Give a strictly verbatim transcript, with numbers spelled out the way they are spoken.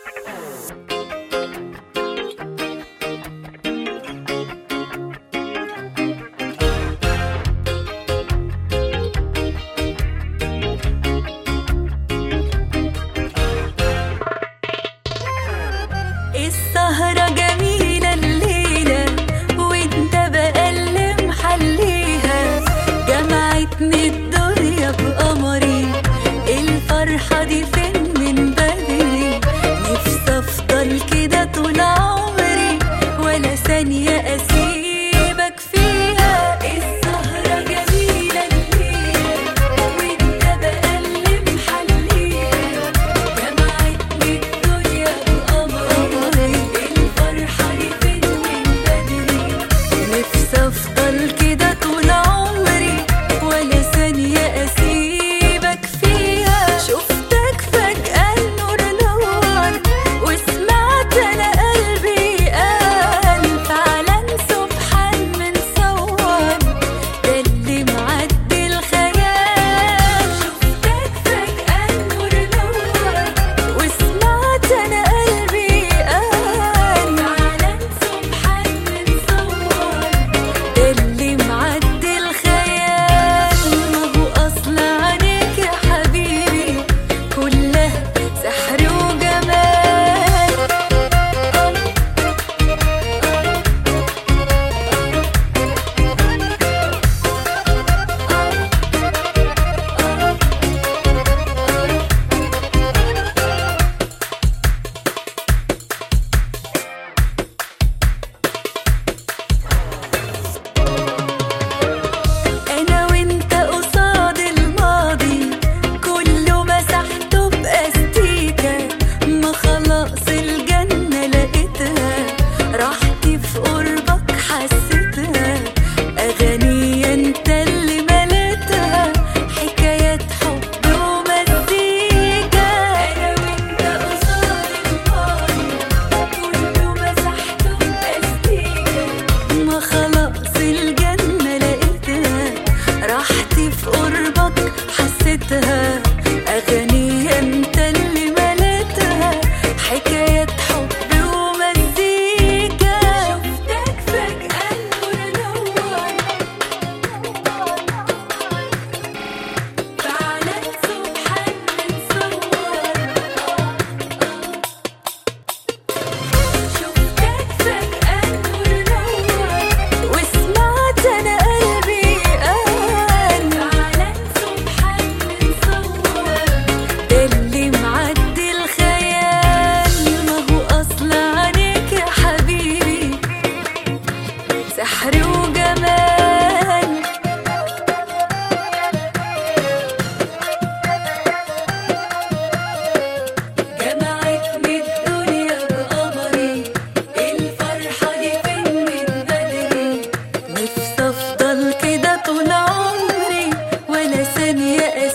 السهرة جميلة الليلة وانت بقلب محليها، جمعتني الدنيا بقمري، الفرحة دي فين من بدري، نفسي افضل كده طول عمري ولا ثانية اسيبك فيها. السهرة جميلة الليلة وانت بقلب محليها، جمعتني الدنيا بقمري، الفرحة دي فين من بدري، نفسي افضل كده طول عمري ولا ثانية اسيبك فيها. شفتك فجأة النور نور وسمعت انا قلبي قال فعلا سبحان من صور ده اللي معدي الخيال. شفتك فجأة النور نور وسمعت انا قلبي قال فعلا سبحان من صور ده اللي معدي الخيال. ما هو اصل عليك يا حبيبي كلها سحر وجمال. انا وانت قصاد الماضي كله مسحته باستيكة، ما خلاص الجنة لقيتها، راحتي في قربك حسيتها، اغاني انت اللي مليتها، حكايات حب ومزيكا. انا وانت قصاد الماضي كله مسحته باستيكة، ما خلاص الجنة لقيتها، راحتي في قربك حسيتها، أغاني انت اللي مليتها، حكايات حب ومزيكا. شفتك فجأة النور نور فعلا سبحان من صور. شفتك فجأة النور نور وسمعت انا قلبي قال فعلا سبحان من صور ده اللي معدي الخيال. ما هو اصل عليك يا حبيبي سحر وجمال. جمعتني الدنيا بقمري، الفرحة دي فين من بدري، نفسي افضل كده طول عمري ولا ثانية